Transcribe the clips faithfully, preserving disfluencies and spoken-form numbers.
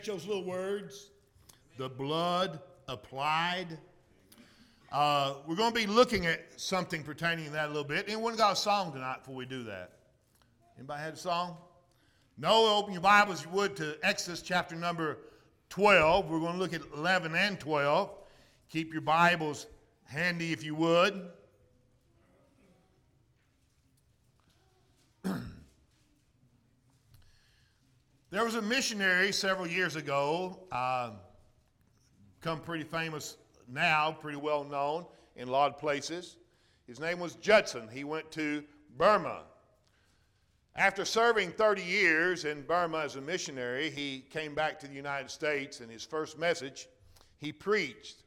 Those little words, the blood applied. Uh, we're going to be looking at something pertaining to that a little bit. Anyone got a song tonight before we do that? Anybody had a song? No, open your Bibles, you would, to Exodus chapter number twelve. We're going to look at eleven and twelve. Keep your Bibles handy if you would. There was a missionary several years ago, uh, become pretty famous now, pretty well known in a lot of places. His name was Judson. He went to Burma. After serving thirty years in Burma as a missionary, he came back to the United States, and his first message, he preached.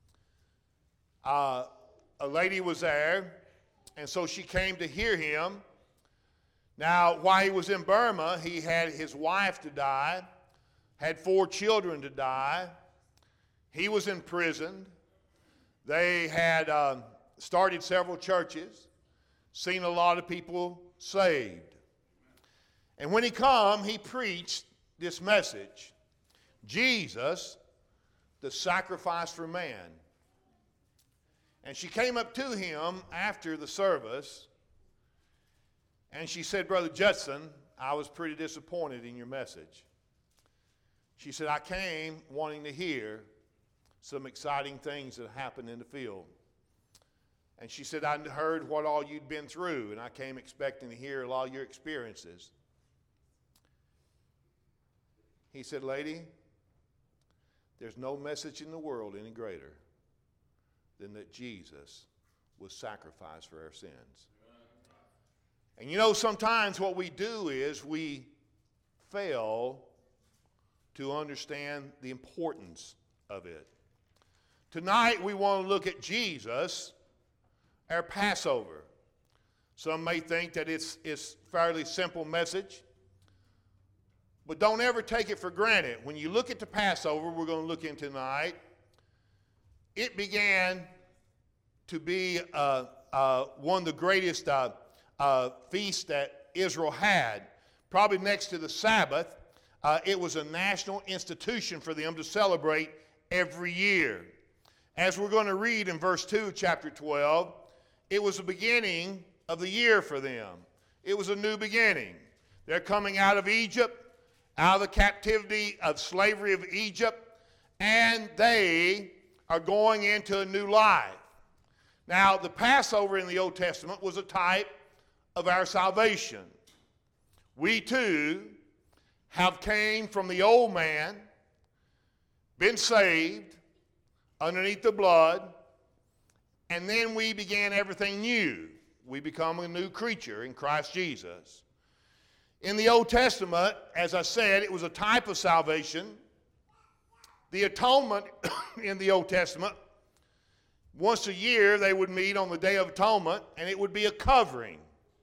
Uh, a lady was there, and so she came to hear him. Now, while he was in Burma, he had his wife to die, had four children to die. He was imprisoned. They had uh, started several churches, seen a lot of people saved. And when he come, he preached this message: Jesus, the sacrifice for man. And she came up to him after the service, and she said, "Brother Judson, I was pretty disappointed in your message." She said, "I came wanting to hear some exciting things that happened in the field." And she said, "I heard what all you'd been through, and I came expecting to hear a lot of your experiences." He said, "Lady, there's no message in the world any greater than that Jesus was sacrificed for our sins." And you know, sometimes what we do is we fail to understand the importance of it. Tonight we want to look at Jesus, our Passover. Some may think that it's it's a fairly simple message, but don't ever take it for granted. When you look at the Passover we're going to look into tonight, it began to be uh, uh, one of the greatest uh, Uh, feast that Israel had. Probably next to the Sabbath, uh, it was a national institution for them to celebrate every year. As we're going to read in verse two, chapter twelve, it was the beginning of the year for them. It was a new beginning. They're coming out of Egypt, out of the captivity of slavery of Egypt, and they are going into a new life. Now, the Passover in the Old Testament was a type of our salvation. We too have came from the old man, been saved underneath the blood, and then we began everything new. We become a new creature in Christ Jesus. In the Old Testament, as I said, it was a type of salvation. The atonement in the Old Testament, once a year they would meet on the Day of Atonement, and it would be a covering.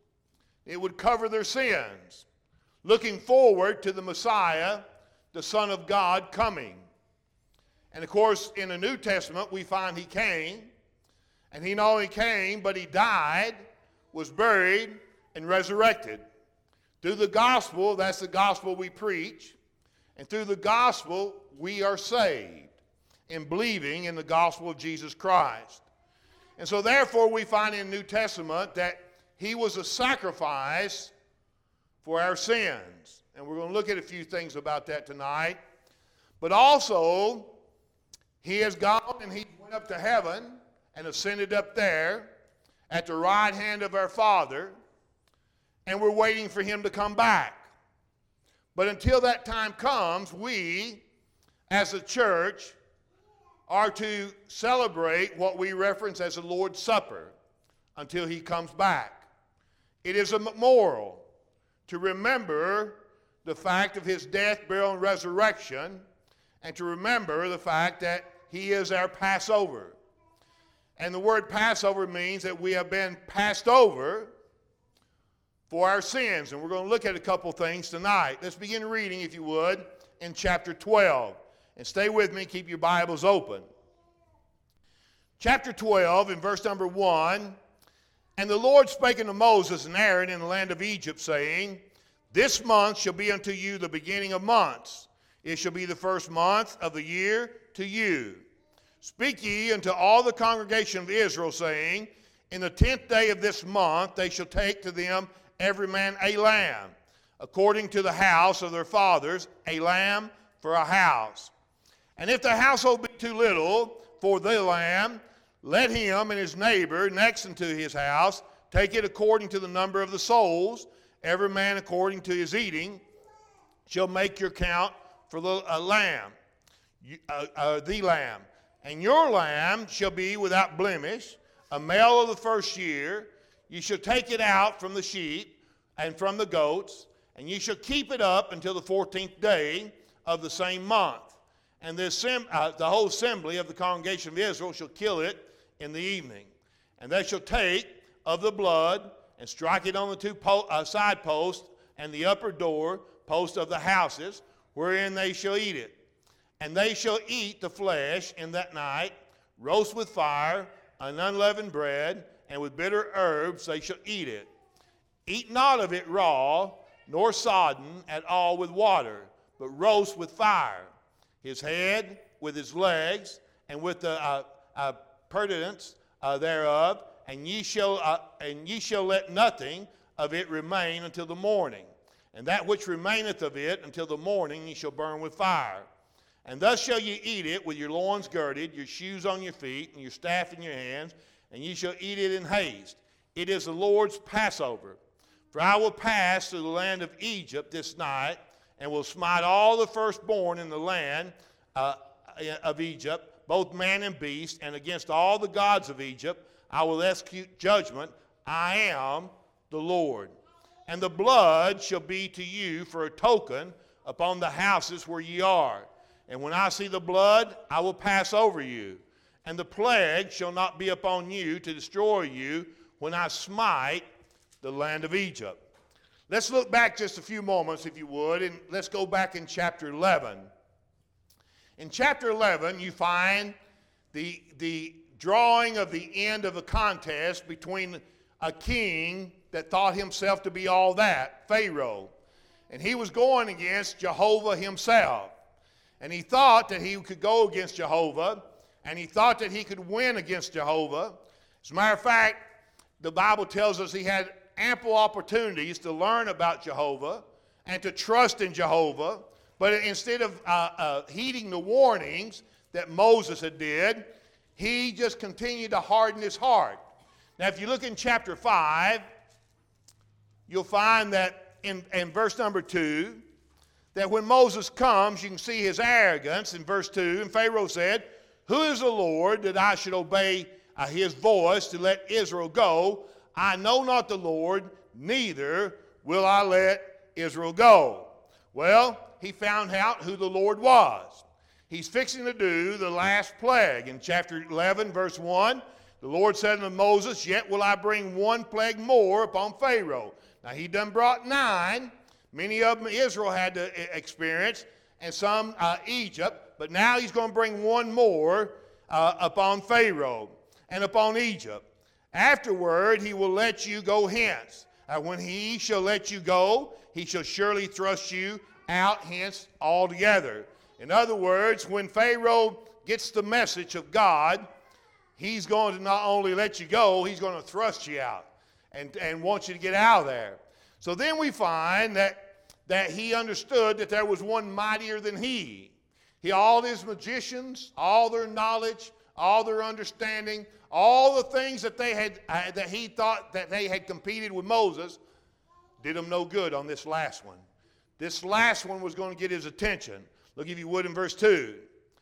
It would cover their sins, looking forward to the Messiah, the Son of God, coming. And of course, in the New Testament, we find he came, and he not only came, but he died, was buried, and resurrected. Through the gospel, that's the gospel we preach, and through the gospel, we are saved in believing in the gospel of Jesus Christ. And so therefore, we find in the New Testament that he was a sacrifice for our sins. And we're going to look at a few things about that tonight. But also, he has gone and he went up to heaven and ascended up there at the right hand of our Father. And we're waiting for him to come back. But until that time comes, we, as a church, are to celebrate what we reference as the Lord's Supper until he comes back. It is a memorial to remember the fact of his death, burial, and resurrection, and to remember the fact that he is our Passover. And the word Passover means that we have been passed over for our sins. And we're going to look at a couple things tonight. Let's begin reading, if you would, in chapter twelve. And stay with me, keep your Bibles open. Chapter twelve, in verse number one, "And the Lord spake unto Moses and Aaron in the land of Egypt, saying, This month shall be unto you the beginning of months. It shall be the first month of the year to you. Speak ye unto all the congregation of Israel, saying, in the tenth day of this month they shall take to them every man a lamb, according to the house of their fathers, a lamb for a house. And if the household be too little for the lamb, let him and his neighbor next unto his house take it according to the number of the souls, every man according to his eating, shall make your count for the uh, lamb, uh, uh, the lamb. And your lamb shall be without blemish, a male of the first year. You shall take it out from the sheep and from the goats, and you shall keep it up until the fourteenth day of the same month. And the, assemb- uh, the whole assembly of the congregation of Israel shall kill it in the evening. And they shall take of the blood and strike it on the two po- uh, side posts and the upper door post of the houses, wherein they shall eat it. And they shall eat the flesh in that night, roast with fire, and unleavened bread, and with bitter herbs they shall eat it. Eat not of it raw, nor sodden at all with water, but roast with fire, his head with his legs, and with the uh, uh, purtenance uh, thereof, and ye shall uh, and ye shall let nothing of it remain until the morning. And that which remaineth of it until the morning ye shall burn with fire. And thus shall ye eat it with your loins girded, your shoes on your feet, and your staff in your hands, and ye shall eat it in haste. It is the Lord's Passover. For I will pass through the land of Egypt this night, and will smite all the firstborn in the land uh, of Egypt, both man and beast, and against all the gods of Egypt I will execute judgment. I am the Lord. And the blood shall be to you for a token upon the houses where ye are. And when I see the blood, I will pass over you. And the plague shall not be upon you to destroy you when I smite the land of Egypt. Let's look back just a few moments, if you would, and let's go back in chapter eleven. In chapter eleven, you find the, the drawing of the end of a contest between a king that thought himself to be all that, Pharaoh. And he was going against Jehovah himself. And he thought that he could go against Jehovah, and he thought that he could win against Jehovah. As a matter of fact, the Bible tells us he had ample opportunities to learn about Jehovah and to trust in Jehovah. But instead of uh, uh, heeding the warnings that Moses had did, he just continued to harden his heart. Now, if you look in chapter five, you'll find that in, in verse number two, that when Moses comes, you can see his arrogance in verse two. And Pharaoh said, who is the Lord that I should obey uh, his voice to let Israel go? I know not the Lord, neither will I let Israel go. Well, he found out who the Lord was. He's fixing to do the last plague. In chapter eleven, verse one, the Lord said unto Moses, yet will I bring one plague more upon Pharaoh. Now he done brought nine. Many of them Israel had to experience, and some uh, Egypt. But now he's going to bring one more uh, upon Pharaoh and upon Egypt. Afterward, he will let you go hence. Uh, when he shall let you go, he shall surely thrust you out hence altogether. In other words, when Pharaoh gets the message of God, he's going to not only let you go, he's going to thrust you out and, and want you to get out of there. So then we find that that he understood that there was one mightier than he. He, all his magicians, all their knowledge, all their understanding, all the things that they had, uh, that he thought that they had competed with Moses, did him no good on this last one. This last one was going to get his attention. Look, if you would, in verse two.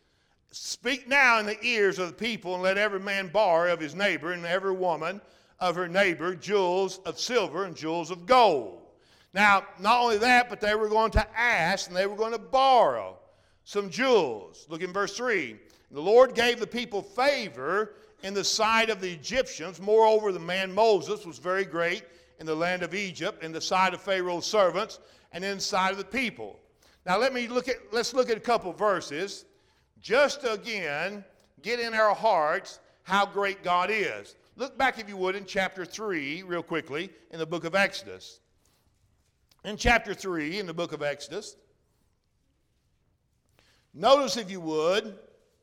Speak now in the ears of the people, and let every man borrow of his neighbor, and every woman of her neighbor, jewels of silver and jewels of gold. Now, not only that, but they were going to ask and they were going to borrow some jewels. Look in verse three. The Lord gave the people favor in the sight of the Egyptians. Moreover, the man Moses was very great in the land of Egypt, in the sight of Pharaoh's servants, and in the sight of the people. Now, let me look at, let's look at a couple verses just to, again, get in our hearts how great God is. Look back, if you would, in chapter three, real quickly, in the book of Exodus. In chapter three, in the book of Exodus, Notice, if you would,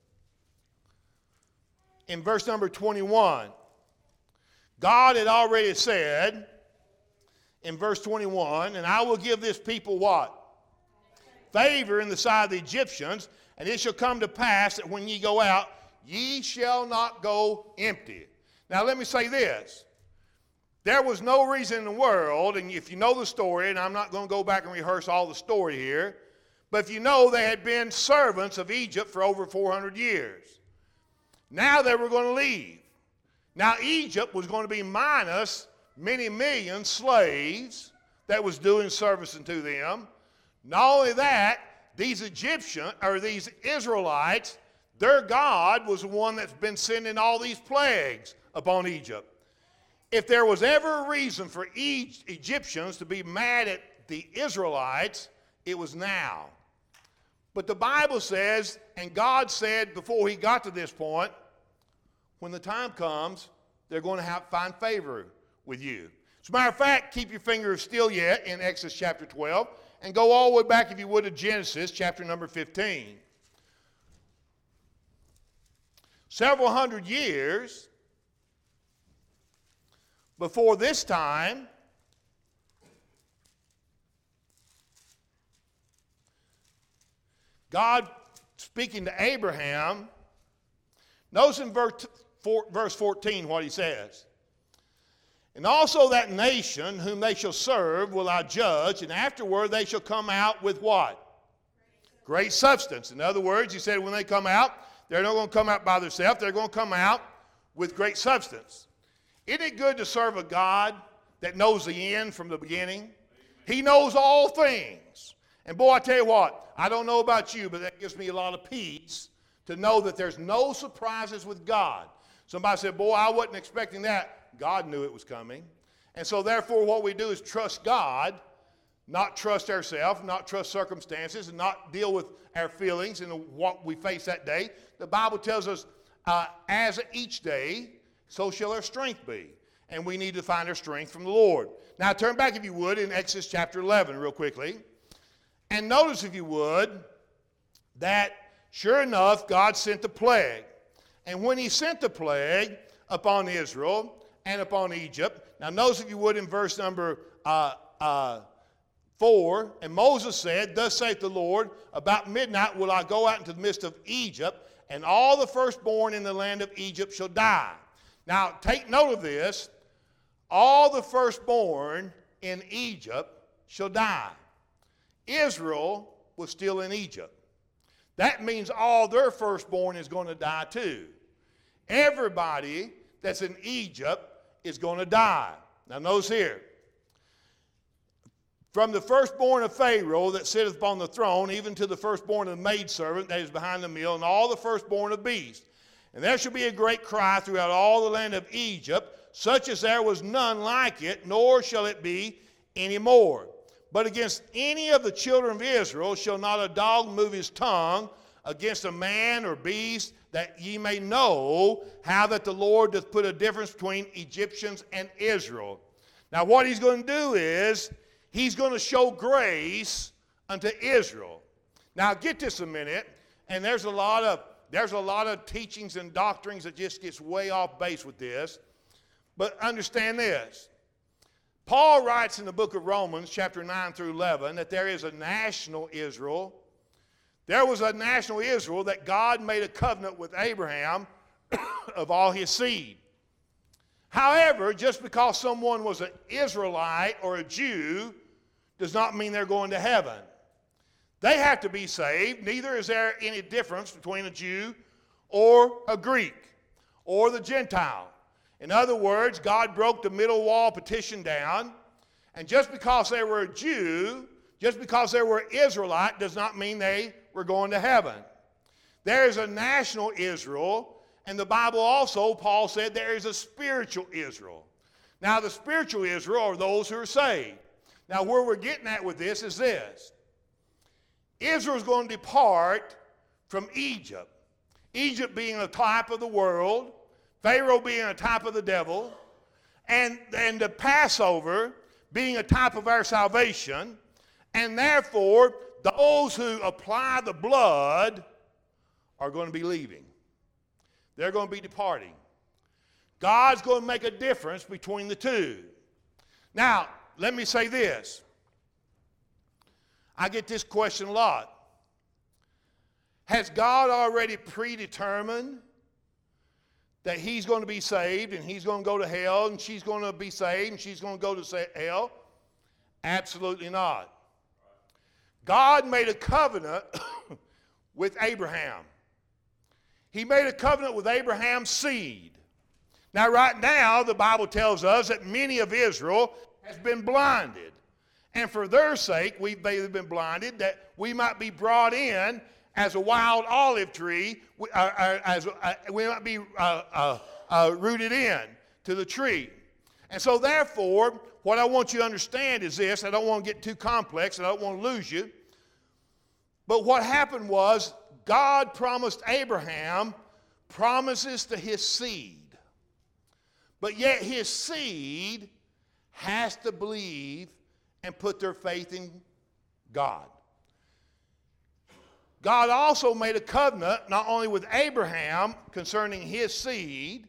in verse number twenty-one, God had already said in verse twenty-one, and I will give this people what? Favor in the sight of the Egyptians, and it shall come to pass that when ye go out, ye shall not go empty. Now let me say this. There was no reason in the world, and if you know the story, and I'm not going to go back and rehearse all the story here, but if you know, they had been servants of Egypt for over four hundred years. Now they were going to leave. Now Egypt was going to be minus many million slaves that was doing service unto them. Not only that, these Egyptians, or these Israelites, their God was the one that's been sending all these plagues upon Egypt. If there was ever a reason for e- Egyptians to be mad at the Israelites, it was now. But the Bible says, and God said before he got to this point, when the time comes, they're going to have find favor with you. As a matter of fact, keep your finger still yet in Exodus chapter twelve, and go all the way back, if you would, to Genesis chapter number fifteen. Several hundred years before this time, God speaking to Abraham, notice in verse fourteen what he says. And also that nation whom they shall serve will I judge, and afterward they shall come out with what? Great substance. In other words, he said when they come out, they're not going to come out by themselves. They're going to come out with great substance. Isn't it good to serve a God that knows the end from the beginning? He knows all things. And boy, I tell you what, I don't know about you, but that gives me a lot of peace to know that there's no surprises with God. Somebody said, boy, I wasn't expecting that. God knew it was coming. And so therefore what we do is trust God, not trust ourselves, not trust circumstances, and not deal with our feelings and what we face that day. The Bible tells us, uh, as each day, so shall our strength be. And we need to find our strength from the Lord. Now turn back, if you would, in Exodus chapter eleven real quickly. And notice, if you would, that sure enough, God sent the plague. And when he sent the plague upon Israel and upon Egypt, now notice, if you would, in verse number uh, uh, four, and Moses said, thus saith the Lord, about midnight will I go out into the midst of Egypt, and all the firstborn in the land of Egypt shall die. Now take note of this. All the firstborn in Egypt shall die. Israel was still in Egypt. That means all their firstborn is going to die too. Everybody that's in Egypt is going to die. Now notice here. From the firstborn of Pharaoh that sitteth upon the throne, even to the firstborn of the maidservant that is behind the mill, and all the firstborn of beasts. And there shall be a great cry throughout all the land of Egypt, such as there was none like it, nor shall it be any more. But against any of the children of Israel shall not a dog move his tongue against a man or beast, that ye may know how that the Lord doth put a difference between Egyptians and Israel. Now what he's going to do is, he's going to show grace unto Israel. Now get this a minute, and there's a lot of there's a lot of teachings and doctrines that just gets way off base with this. But understand this. Paul writes in the book of Romans, chapter nine through eleven, that there is a national Israel. There was a national Israel that God made a covenant with Abraham of all his seed. However, just because someone was an Israelite or a Jew does not mean they're going to heaven. They have to be saved. Neither is there any difference between a Jew or a Greek or the Gentile. In other words, God broke the middle wall partition down, and just because they were a Jew, just because they were Israelite, does not mean they were going to heaven. There is a national Israel, and the Bible also, Paul said, there is a spiritual Israel. Now, the spiritual Israel are those who are saved. Now, where we're getting at with this is this. Israel is going to depart from Egypt. Egypt being a type of the world, Pharaoh being a type of the devil, and, and the Passover being a type of our salvation, and therefore those who apply the blood are going to be leaving. They're going to be departing. God's going to make a difference between the two. Now, let me say this. I get this question a lot. Has God already predetermined that he's going to be saved and he's going to go to hell and she's going to be saved and she's going to go to hell? Absolutely not. God made a covenant with Abraham. He made a covenant with Abraham's seed. Now, right now, the Bible tells us that many of Israel has been blinded. And for their sake, we've they've been blinded that we might be brought in as a wild olive tree, uh, uh, as uh, we might be uh, uh, uh, rooted in to the tree. And so therefore, what I want you to understand is this. I don't want to get too complex, and I don't want to lose you. But what happened was God promised Abraham promises to his seed. But yet his seed has to believe and put their faith in God. God also made a covenant not only with Abraham concerning his seed,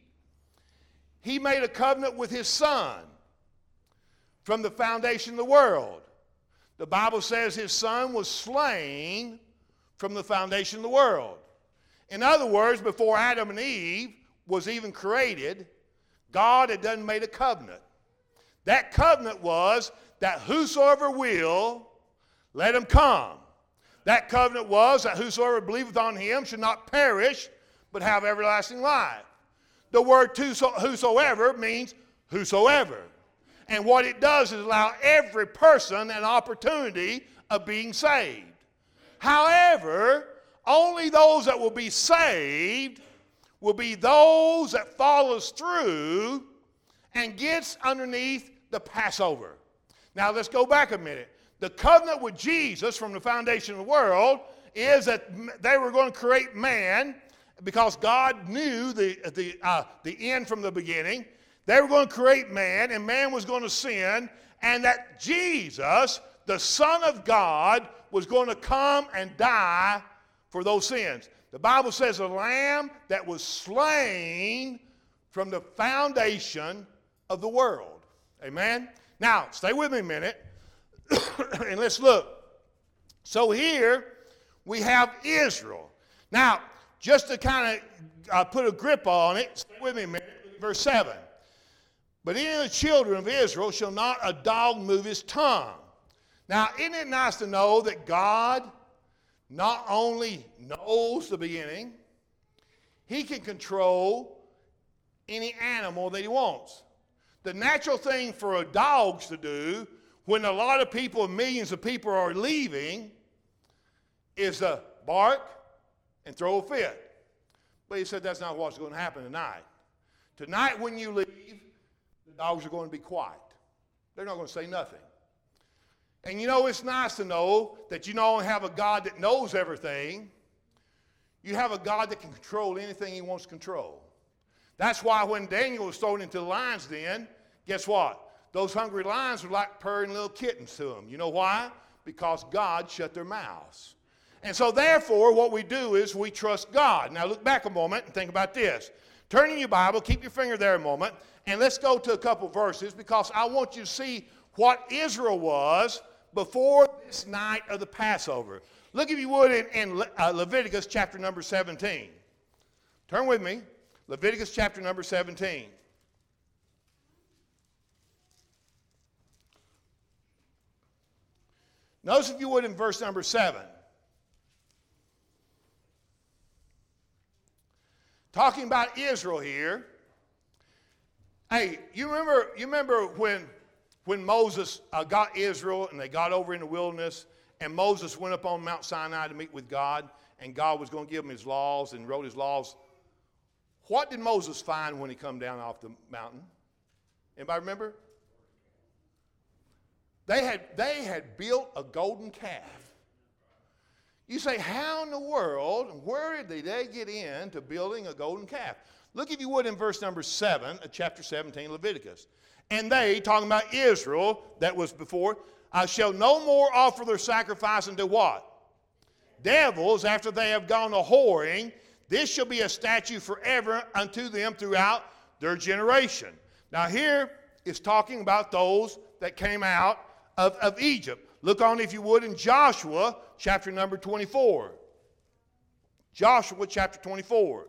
he made a covenant with his son from the foundation of the world. The Bible says his son was slain from the foundation of the world. In other words, before Adam and Eve was even created, God had done made a covenant. That covenant was that whosoever will, let him come. That covenant was that whosoever believeth on him should not perish, but have everlasting life. The word whosoever means whosoever. And what it does is allow every person an opportunity of being saved. However, only those that will be saved will be those that follows through and gets underneath the Passover. Now let's go back a minute. The covenant with Jesus from the foundation of the world is that they were going to create man because God knew the, the, uh, the end from the beginning. They were going to create man, and man was going to sin, and that Jesus, the Son of God, was going to come and die for those sins. The Bible says a lamb that was slain from the foundation of the world. Amen? Now, stay with me a minute, and let's look. So here we have Israel. Now, just to kind of uh, put a grip on it, stay with me a minute, verse seven. But any of the children of Israel shall not a dog move his tongue. Now, isn't it nice to know that God not only knows the beginning, he can control any animal that he wants. The natural thing for a dog to do when a lot of people, millions of people are leaving, is to bark and throw a fit. But he said that's not what's going to happen tonight. Tonight when you leave, the dogs are going to be quiet. They're not going to say nothing. And you know, it's nice to know that you not only have a God that knows everything, you have a God that can control anything he wants to control. That's why when Daniel was thrown into the lion's den, guess what? Those hungry lions were like purring little kittens to him. You know why? Because God shut their mouths. And so therefore, what we do is we trust God. Now look back a moment and think about this. Turn in your Bible, keep your finger there a moment, and let's go to a couple verses because I want you to see what Israel was before this night of the Passover. Look, if you would, in, in Le, uh, Leviticus chapter number seventeen. Turn with me. Leviticus chapter number seventeen. Notice, if you would, in verse number seven. Talking about Israel here. Hey, you remember, you remember when... When Moses uh, got Israel and they got over in the wilderness and Moses went up on Mount Sinai to meet with God and God was going to give him his laws and wrote his laws, what did Moses find when he come down off the mountain? Anybody remember? They had, they had built a golden calf. You say, how in the world, where did they get into building a golden calf? Look, if you would, in verse number seven of chapter seventeen, Leviticus. And they, talking about Israel, that was before, uh, shall no more offer their sacrifice unto what? Devils, after they have gone a whoring. This shall be a statute forever unto them throughout their generation. Now here is talking about those that came out of, of Egypt. Look on, if you would, in Joshua chapter number twenty-four. Joshua chapter twenty-four.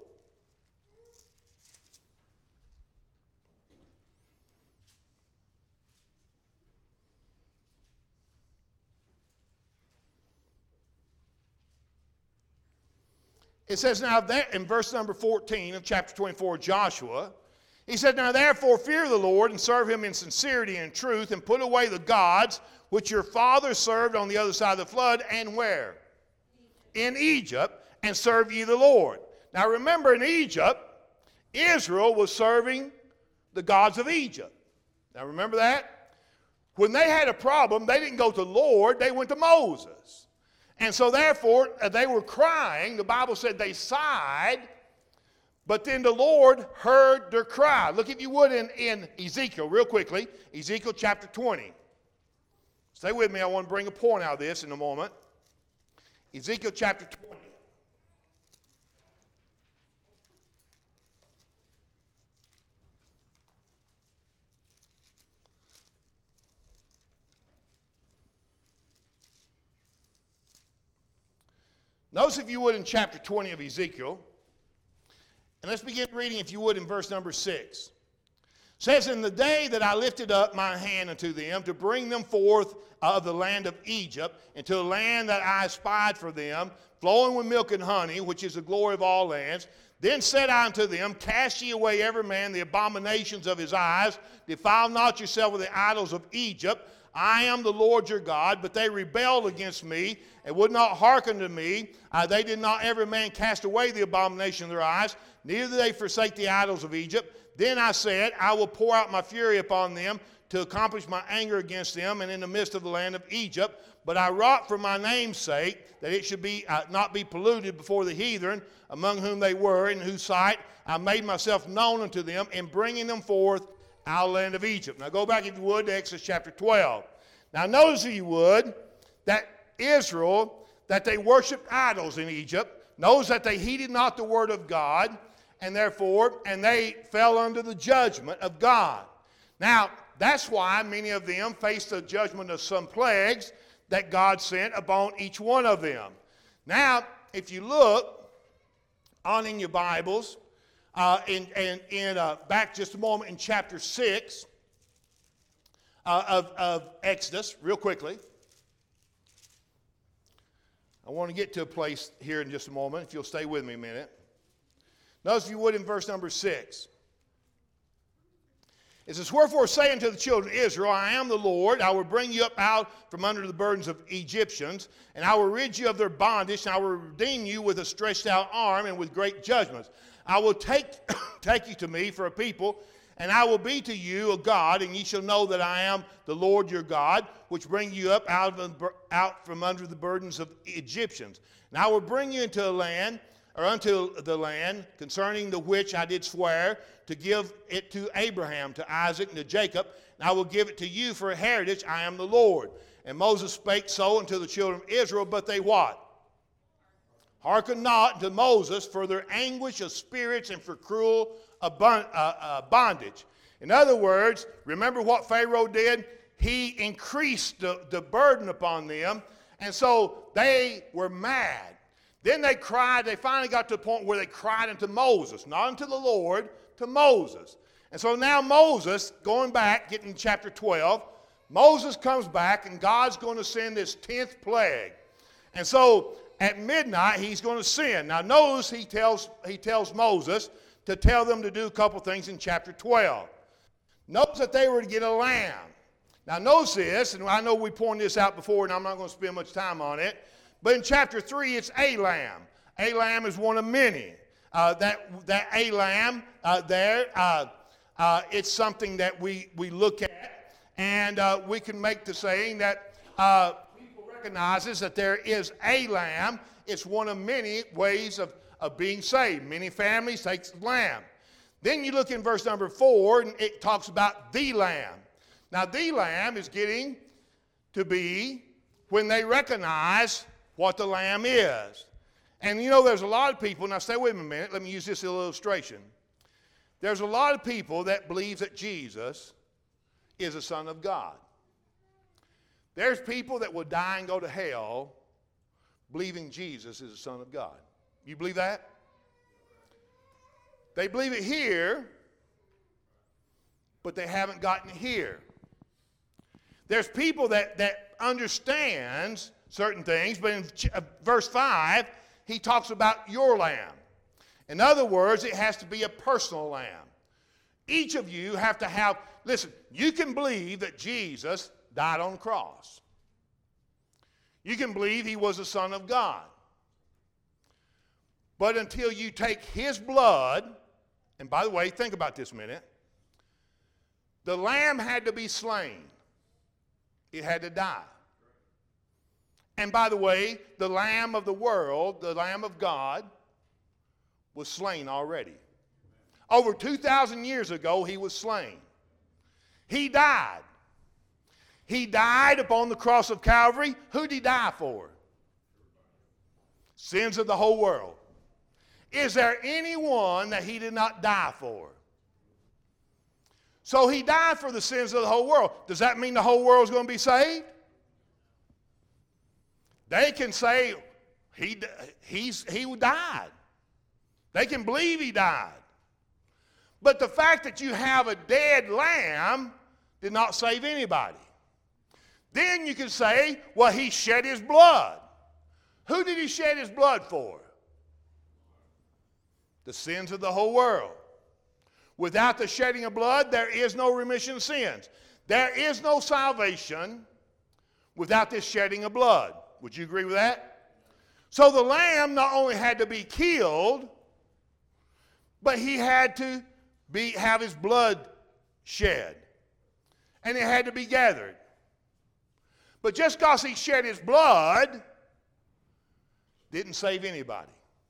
It says now that in verse number fourteen of chapter twenty-four of Joshua, he said, now therefore fear the Lord and serve him in sincerity and truth, and put away the gods which your fathers served on the other side of the flood, and where? In Egypt, and serve ye the Lord. Now remember, in Egypt, Israel was serving the gods of Egypt. Now remember that? When they had a problem, they didn't go to the Lord, they went to Moses. And so therefore, they were crying. The Bible said they sighed, but then the Lord heard their cry. Look, if you would, in, in Ezekiel, real quickly, Ezekiel chapter twenty. Stay with me, I want to bring a point out of this in a moment. Ezekiel chapter twenty. Notice, if you would, in chapter twenty of Ezekiel, and let's begin reading, if you would, in verse number six. It says, in the day that I lifted up my hand unto them to bring them forth of the land of Egypt into the land that I espied for them, flowing with milk and honey, which is the glory of all lands, then said I unto them, cast ye away every man the abominations of his eyes, defile not yourself with the idols of Egypt. I am the Lord your God. But they rebelled against me and would not hearken to me. Uh, they did not every man cast away the abomination of their eyes, neither did they forsake the idols of Egypt. Then I said, I will pour out my fury upon them to accomplish my anger against them and in the midst of the land of Egypt. But I wrought for my name's sake that it should be uh, not be polluted before the heathen among whom they were, in whose sight I made myself known unto them in bringing them forth out of the land of Egypt. Now go back, if you would, to Exodus chapter twelve. Now notice, if you would, that Israel, that they worshiped idols in Egypt. Knows that they heeded not the word of God, and therefore, and they fell under the judgment of God. Now, that's why many of them faced the judgment of some plagues that God sent upon each one of them. Now, if you look on in your Bibles, uh, in, in, in uh, back just a moment in chapter six uh, of, of Exodus, real quickly. I want to get to a place here in just a moment, if you'll stay with me a minute. Notice, if you would, in verse number six. It says, wherefore say unto the children of Israel, I am the Lord. I will bring you up out from under the burdens of Egyptians, and I will rid you of their bondage, and I will redeem you with a stretched out arm and with great judgments. I will take, take you to me for a people, and I will be to you a God, and ye shall know that I am the Lord your God, which bring you up out, of the, out from under the burdens of Egyptians. And I will bring you into a land, or unto the land, concerning the which I did swear to give it to Abraham, to Isaac, and to Jacob, and I will give it to you for a heritage. I am the Lord. And Moses spake so unto the children of Israel, but they what? Hearken not to Moses for their anguish of spirits and for cruel bondage. In other words, remember what Pharaoh did? He increased the, the burden upon them, and so they were mad. Then they cried, they finally got to the point where they cried unto Moses, not unto the Lord, to Moses. And so now Moses, going back, getting to chapter twelve, Moses comes back and God's going to send this tenth plague. And so at midnight he's going to send. Now notice he tells, he tells Moses to tell them to do a couple things in chapter twelve. Notice that they were to get a lamb. Now notice this, and I know we pointed this out before and I'm not going to spend much time on it. But in chapter three, it's a lamb. A lamb is one of many. Uh, that that a lamb uh, there, uh, uh, it's something that we, we look at, and uh, we can make the saying that uh, people recognizes that there is a lamb. It's one of many ways of, of being saved. Many families take lamb. Then you look in verse number four, and it talks about the lamb. Now, the lamb is getting to be when they recognize what the Lamb is. And you know, there's a lot of people, now stay with me a minute, let me use this illustration. There's a lot of people that believe that Jesus is the Son of God. There's people that will die and go to hell believing Jesus is the Son of God. You believe that? They believe it here, but they haven't gotten it here. There's people that, that understands certain things, but in verse five, he talks about your lamb. In other words, it has to be a personal lamb. Each of you have to have, listen, you can believe that Jesus died on the cross. You can believe he was the Son of God. But until you take his blood, and by the way, think about this a minute, the lamb had to be slain. It had to die. And by the way, the Lamb of the world, the Lamb of God, was slain already. Over two thousand years ago, he was slain. He died. He died upon the cross of Calvary. Who did he die for? Sins of the whole world. Is there anyone that he did not die for? So he died for the sins of the whole world. Does that mean the whole world is going to be saved? They can say he, he's, he died. They can believe he died. But the fact that you have a dead lamb did not save anybody. Then you can say, well, he shed his blood. Who did he shed his blood for? The sins of the whole world. Without the shedding of blood, there is no remission of sins. There is no salvation without this shedding of blood. Would you agree with that? So the lamb not only had to be killed, but he had to be, have his blood shed. And it had to be gathered. But just because he shed his blood didn't save anybody.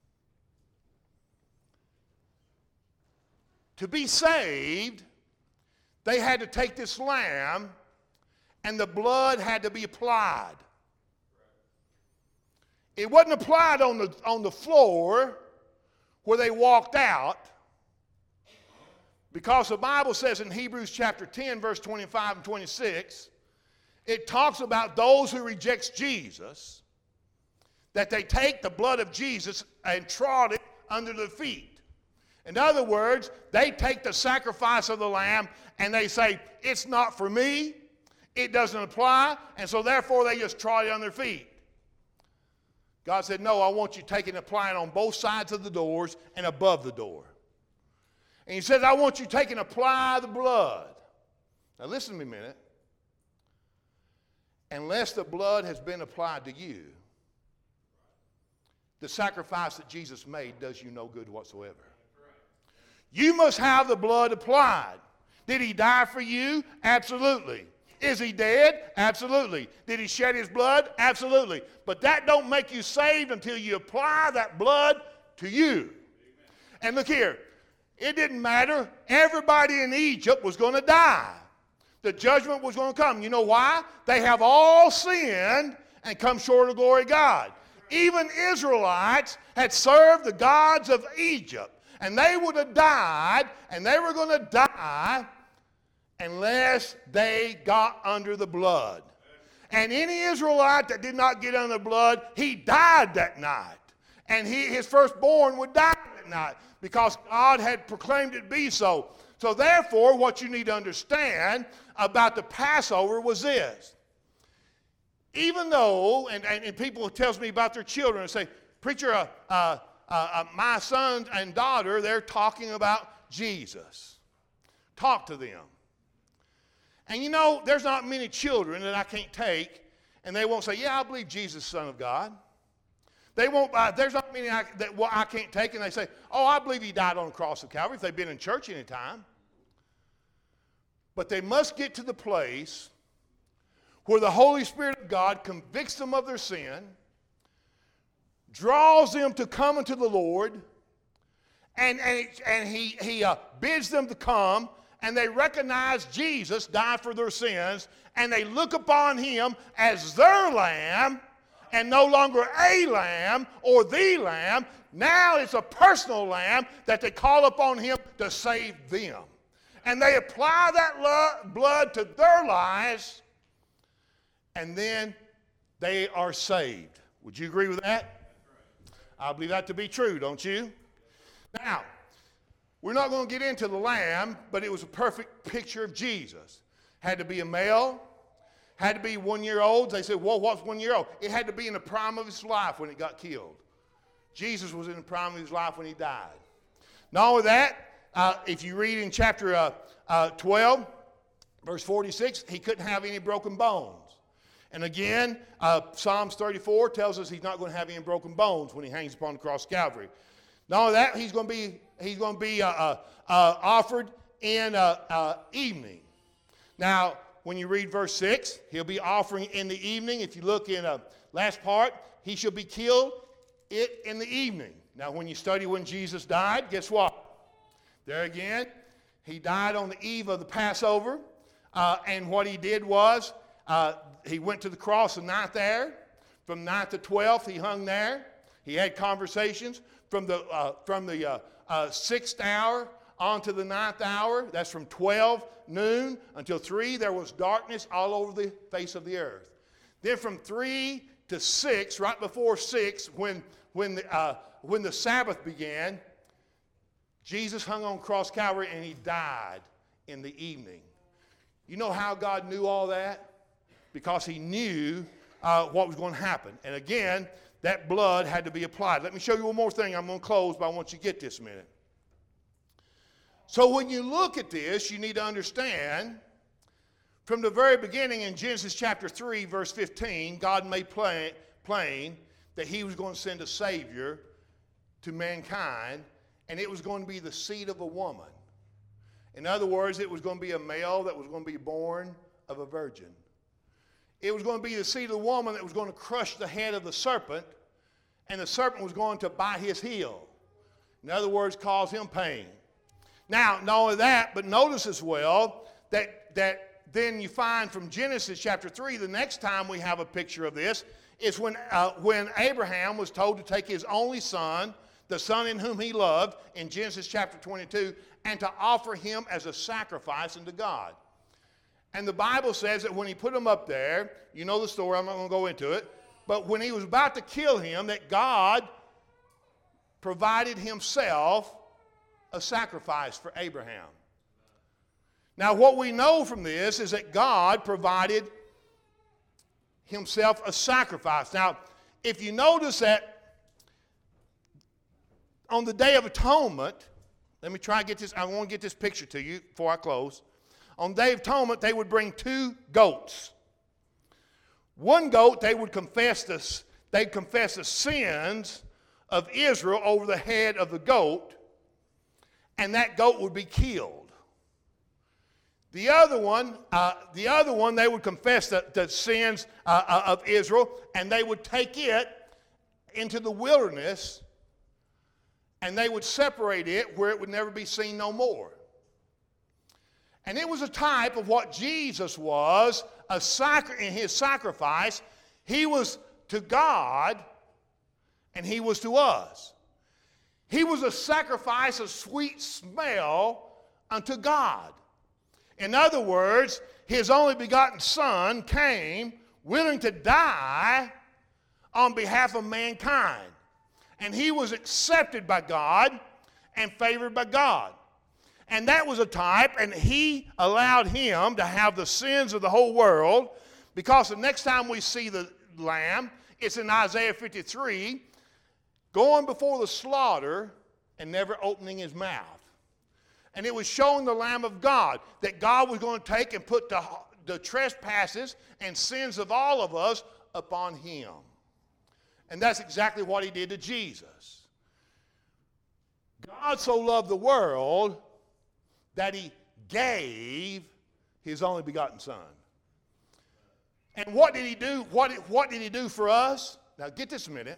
To be saved, they had to take this lamb and the blood had to be applied. It wasn't applied on the, on the floor where they walked out, because the Bible says in Hebrews chapter ten, verse twenty-five and twenty-six, it talks about those who rejects Jesus, that they take the blood of Jesus and trod it under their feet. In other words, they take the sacrifice of the lamb and they say, it's not for me, it doesn't apply, and so therefore they just trod it on their feet. God said, no, I want you taking and applying on both sides of the doors and above the door. And he says, I want you taking and apply the blood. Now listen to me a minute. Unless the blood has been applied to you, the sacrifice that Jesus made does you no good whatsoever. You must have the blood applied. Did he die for you? Absolutely. Is he dead? Absolutely. Did he shed his blood? Absolutely. But that don't make you saved until you apply that blood to you. Amen. And look here. It didn't matter. Everybody in Egypt was going to die. The judgment was going to come. You know why? They have all sinned and come short of the glory of God. Even Israelites had served the gods of Egypt. And they would have died, and they were going to die unless they got under the blood. And any Israelite that did not get under the blood, he died that night. And he, his firstborn would die that night because God had proclaimed it be so. So therefore, what you need to understand about the Passover was this. Even though, and, and, and people tells me about their children and say, preacher, uh, uh, uh, uh, my son and daughter, they're talking about Jesus. Talk to them. And you know, there's not many children that I can't take, and they won't say, yeah, I believe Jesus is the Son of God. They won't, uh, there's not many I, that well, I can't take, and they say, oh, I believe he died on the cross of Calvary, if they've been in church any time. But they must get to the place where the Holy Spirit of God convicts them of their sin, draws them to come unto the Lord, and, and, and he, he uh, bids them to come and they recognize Jesus died for their sins, and they look upon him as their lamb, and no longer a lamb or the lamb. Now it's a personal lamb that they call upon him to save them. And they apply that lo- blood to their lives, and then they are saved. Would you agree with that? I believe that to be true, don't you? Now, we're not going to get into the lamb, but it was a perfect picture of Jesus. Had to be a male, had to be one year old. They said, well, what's one year old? It had to be in the prime of his life when it got killed. Jesus was in the prime of his life when he died. Not only that, uh, if you read in chapter uh, uh, twelve, verse forty-six, he couldn't have any broken bones. And again, uh, Psalms thirty-four tells us he's not going to have any broken bones when he hangs upon the cross of Calvary. Not only that, he's going to be, he's going to be uh, uh, uh, offered in uh, uh, evening. Now, when you read verse six, he'll be offering in the evening. If you look in the uh, last part, he shall be killed it in the evening. Now, when you study when Jesus died, guess what? There again, he died on the eve of the Passover. Uh, and what he did was, uh, he went to the cross the ninth there. From ninth to twelfth, he hung there. He had conversations. From the, uh, from the uh, uh, sixth hour on to the ninth hour, that's from twelve noon until three, there was darkness all over the face of the earth. Then from three to six, right before six, when, when, the, uh, when the Sabbath began, Jesus hung on cross Calvary and he died in the evening. You know how God knew all that? Because he knew uh, what was going to happen. And again, that blood had to be applied. Let me show you one more thing. I'm going to close, but I want you to get this a minute. So when you look at this, you need to understand from the very beginning in Genesis chapter three, verse fifteen, God made plain, plain that he was going to send a Savior to mankind, and it was going to be the seed of a woman. In other words, it was going to be a male that was going to be born of a virgin. It was going to be the seed of the woman that was going to crush the head of the serpent, and the serpent was going to bite his heel. In other words, cause him pain. Now, not only that, but notice as well that, that then you find from Genesis chapter three, the next time we have a picture of this is when, uh, when Abraham was told to take his only son, the son in whom he loved, in Genesis chapter twenty-two, and to offer him as a sacrifice unto God. And the Bible says that when he put him up there, you know the story, I'm not going to go into it, but when he was about to kill him, that God provided himself a sacrifice for Abraham. Now, what we know from this is that God provided himself a sacrifice. Now, if you notice that on the Day of Atonement, let me try and get this, I want to get this picture to you before I close. On the Day of Atonement, they would bring two goats. One goat, they would confess this, they'd confess the sins of Israel over the head of the goat, and that goat would be killed. The other one, uh, the other one, they would confess the, the sins uh, of Israel, and they would take it into the wilderness, and they would separate it where it would never be seen no more. And it was a type of what Jesus was a sacri- in his sacrifice. He was to God, and he was to us. He was a sacrifice of sweet smell unto God. In other words, his only begotten Son came willing to die on behalf of mankind. And he was accepted by God and favored by God. And that was a type, and he allowed him to have the sins of the whole world, because the next time we see the lamb, it's in Isaiah fifty-three, going before the slaughter and never opening his mouth. And it was showing the Lamb of God that God was going to take and put the, the trespasses and sins of all of us upon him. And that's exactly what he did to Jesus. God so loved the world that he gave his only begotten Son. And what did he do? What, what did he do for us? Now get this a minute.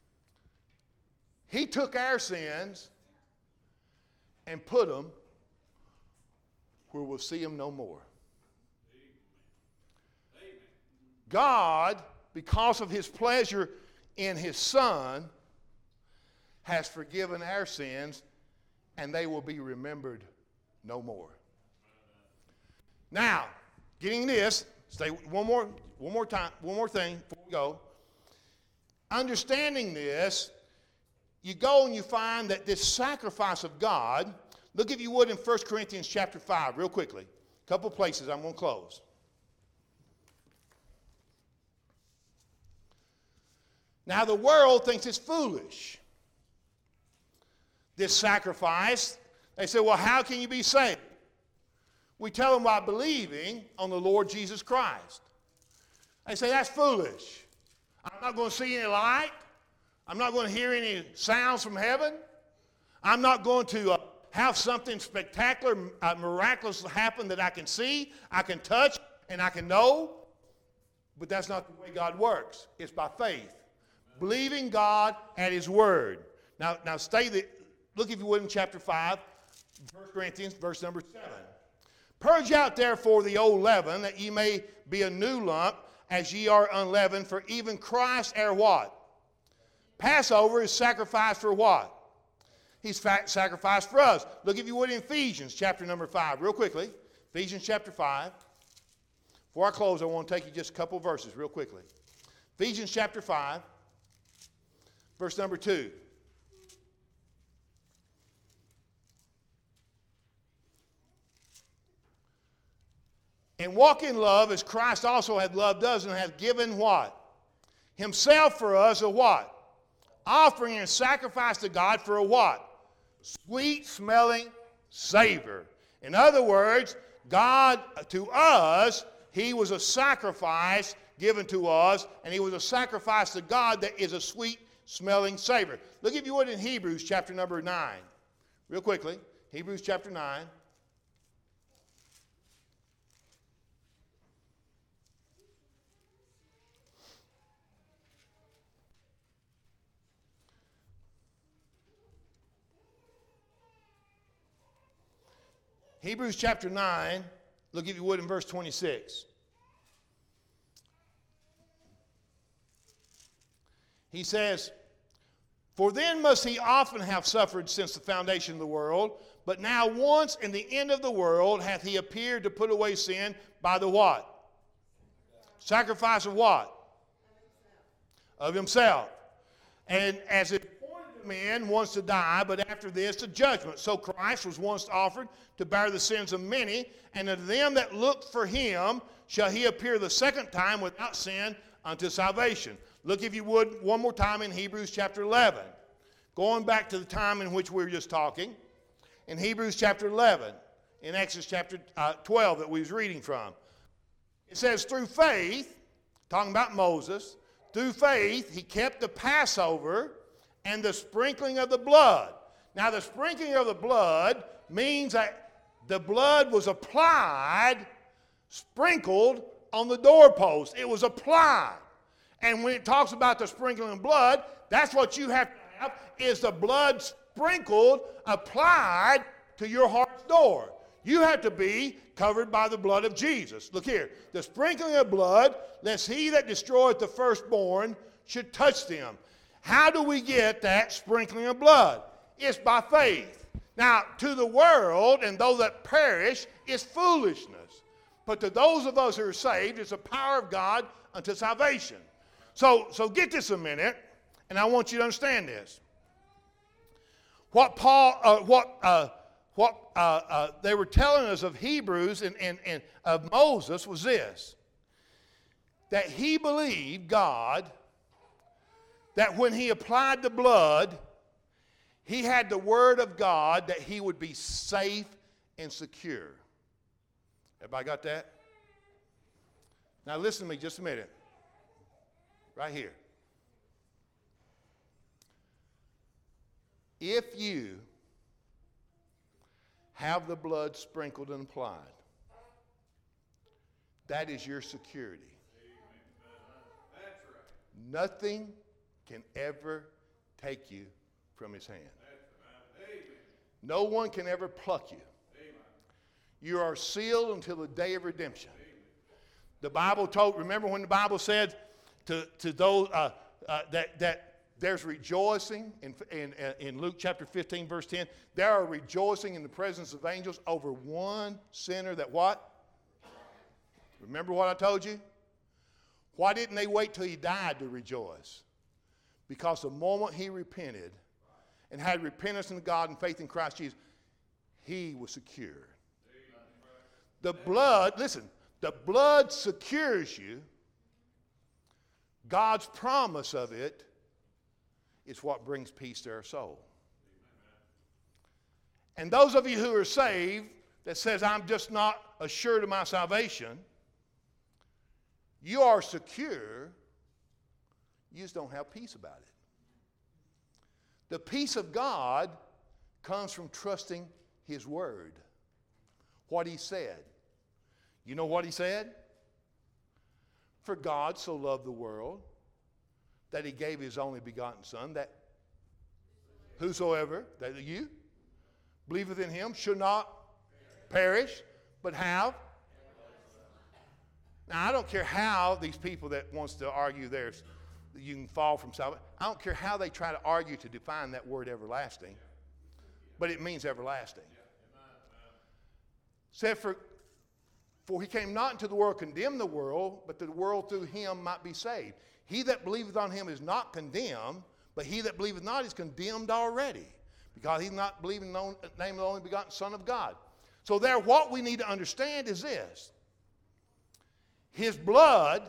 He took our sins and put them where we'll see him no more. God, because of his pleasure in his Son, has forgiven our sins, and they will be remembered no more. Now, getting this, stay one more, one more time, one more thing before we go. Understanding this, you go and you find that this sacrifice of God, look if you would in First Corinthians chapter five, real quickly. A couple places, I'm going to close. Now the world thinks it's foolish, this sacrifice. They say, well, how can you be saved? We tell them by believing on the Lord Jesus Christ. They say, that's foolish. I'm not going to see any light. I'm not going to hear any sounds from heaven. I'm not going to uh, have something spectacular, uh, miraculous happen that I can see, I can touch, and I can know. But that's not the way God works. It's by faith. Believing God at his word. Now, now stay the, look if you would in chapter five, First Corinthians, verse number seven. Purge out therefore the old leaven, that ye may be a new lump, as ye are unleavened. For even Christ our what? Passover is sacrificed for what? He's fa- sacrificed for us. Look if you would in Ephesians chapter number five, real quickly. Ephesians chapter five. Before I close, I want to take you just a couple of verses real quickly. Ephesians chapter five, verse number two. And walk in love as Christ also hath loved us and hath given what? Himself for us a what? Offering and sacrifice to God for a what? Sweet smelling savor. In other words, God to us, he was a sacrifice given to us, and he was a sacrifice to God that is a sweet smelling savor. Look if you would in Hebrews chapter number nine. Real quickly, Hebrews chapter nine. Hebrews chapter nine, look if you would in verse twenty-six. He says, for then must he often have suffered since the foundation of the world, but now once in the end of the world hath he appeared to put away sin by the what? Sacrifice of what? Of himself. And as it man wants to die, but after this the judgment. So Christ was once offered to bear the sins of many, and of them that look for him shall he appear the second time without sin unto salvation. Look if you would one more time in Hebrews chapter eleven. Going back to the time in which we were just talking. In Hebrews chapter eleven, in Exodus chapter uh, twelve that we was reading from. It says, through faith, talking about Moses, through faith he kept the Passover and the sprinkling of the blood. Now the sprinkling of the blood means that the blood was applied, sprinkled on the doorpost. It was applied. And when it talks about the sprinkling of blood, that's what you have to have, is the blood sprinkled, applied to your heart's door. You have to be covered by the blood of Jesus. Look here. The sprinkling of blood, lest he that destroyeth the firstborn should touch them. How do we get that sprinkling of blood? It's by faith. Now, to the world and those that perish, it's foolishness. But to those of us who are saved, it's the power of God unto salvation. So, so get this a minute, and I want you to understand this. What Paul, uh, what, uh, what uh, uh, they were telling us of Hebrews and, and, and of Moses was this: that he believed God, that when he applied the blood, he had the word of God that he would be safe and secure. Everybody got that? Now listen to me just a minute. Right here. If you have the blood sprinkled and applied, that is your security. That's right. Nothing can ever take you from his hand. No one can ever pluck you. You are sealed until the day of redemption. The Bible told, remember when the Bible said to, to those uh, uh, that, that there's rejoicing in, in, in Luke chapter fifteen, verse ten. There are rejoicing in the presence of angels over one sinner that what? Remember what I told you? Why didn't they wait till he died to rejoice? Because the moment he repented and had repentance in God and faith in Christ Jesus, he was secured. The blood, listen, the blood secures you. God's promise of it is what brings peace to our soul. And those of you who are saved that says, I'm just not assured of my salvation, you are secure, you just don't have peace about it. The peace of God comes from trusting His Word, what He said. You know what He said? For God so loved the world that He gave His only begotten Son, that whosoever, that you, believeth in Him should not perish, but have. Now, I don't care how these people that wants to argue there's, you can fall from salvation. I don't care how they try to argue to define that word everlasting, but it means everlasting. Said for, for He came not into the world to condemn the world, but that the world through Him might be saved. He that believeth on Him is not condemned, but he that believeth not is condemned already, because he's not believing in the name of the only begotten Son of God. So there, what we need to understand is this. His blood,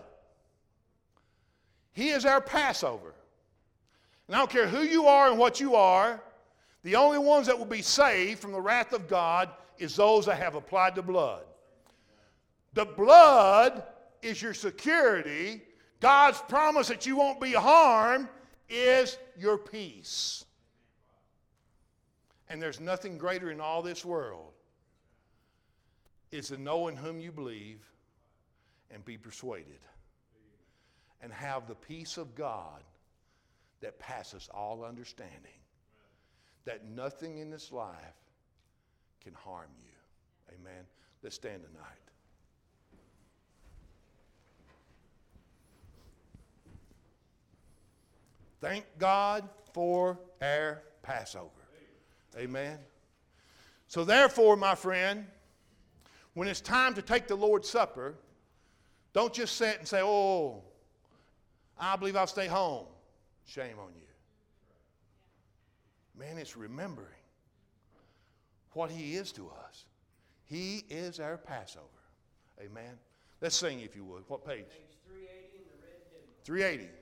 He is our Passover. And I don't care who you are and what you are, the only ones that will be saved from the wrath of God is those that have applied the blood. The blood is your security. God's promise that you won't be harmed is your peace. And there's nothing greater in all this world is to know in whom you believe and be persuaded and have the peace of God that passes all understanding, that nothing in this life can harm you. Amen. Let's stand tonight. Thank God for our Passover. Amen. So therefore, my friend, when it's time to take the Lord's Supper, don't just sit and say, oh, I believe I'll stay home. Shame on you. Man, it's remembering what He is to us. He is our Passover. Amen. Let's sing, if you would. What page? Page three eighty in the red hymn. three eighty.